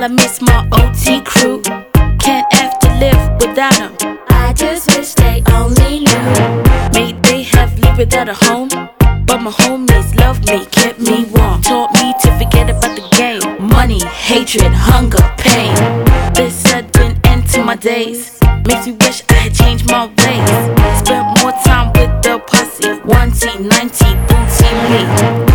I miss my OT crew. Can't have to live without them. I just wish they only knew. May they have lived without a home, but my homies loved me, kept me warm. Taught me to forget about the game. Money, hatred, hunger, pain. This sudden end to my days makes me wish I had changed my ways. Spent more time with the posse, 1T, 90, booty me.